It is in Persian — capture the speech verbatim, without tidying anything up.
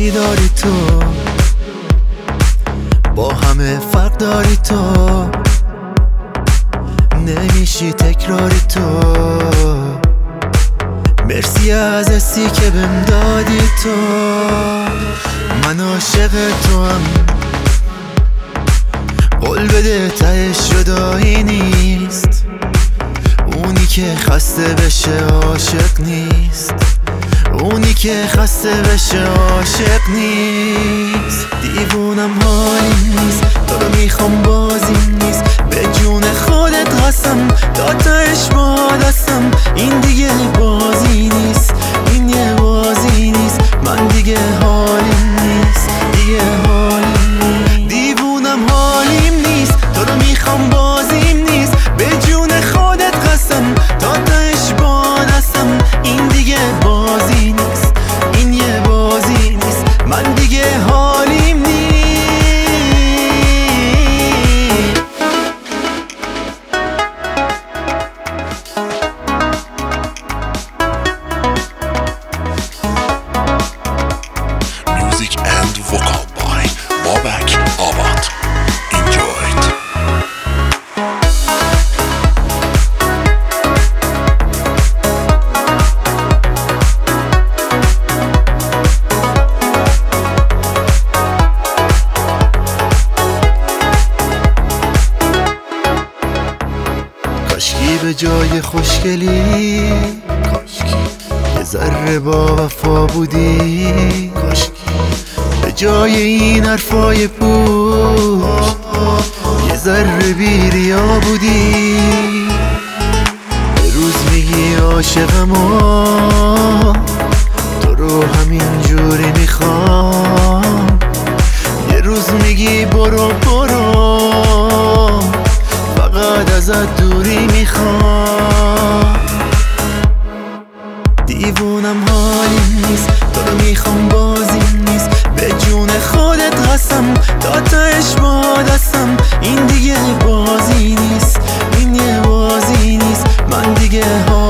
خوبی داری تو، با همه فرق داری تو، نمیشی تکراری تو. مرسی از حسی که بهم دادی تو، من عاشق تو هم. قول بده تهش جدایی نیست، اونی که خسته بشه عاشق نیست، اونی که خسته بشه عاشق نیست. دیوونم حالیم نیست، تو رو میخوام بازیم نیست، به جون خودت قسم تا تهش با دستم. این دیگه بازی نیست، این یه بازی نیست، من دیگه حالیم نیست، دیگه حالیم نیست. دیوونم حالیم نیست، تو رو میخوام بازیم نیست، به جون خودت قسم تا تهش با دستم. این دیگه بازی نیست، این یه بازی نیست، من دیگه حالیم نیست. Music and vocal by Babak Abad. Enjoy it. کاشکی به جای خوشگلی، کاشکی یه ذره با وفا بودی، کاشکی به جای این حرفای پوچ یه ذره بیریا بودی. یه روز میگی عاشقم و تو رو همین جوری میخوام، یه روز میگی برو برو فقط ازت دوری میخوام. دیوونم حالیم نیست، تو رو میخوام بازیم نیست، به جون خودت قسم تا تهش با دستم. این دیگه بازی نیست، این یه بازی نیست، من دیگه حالیم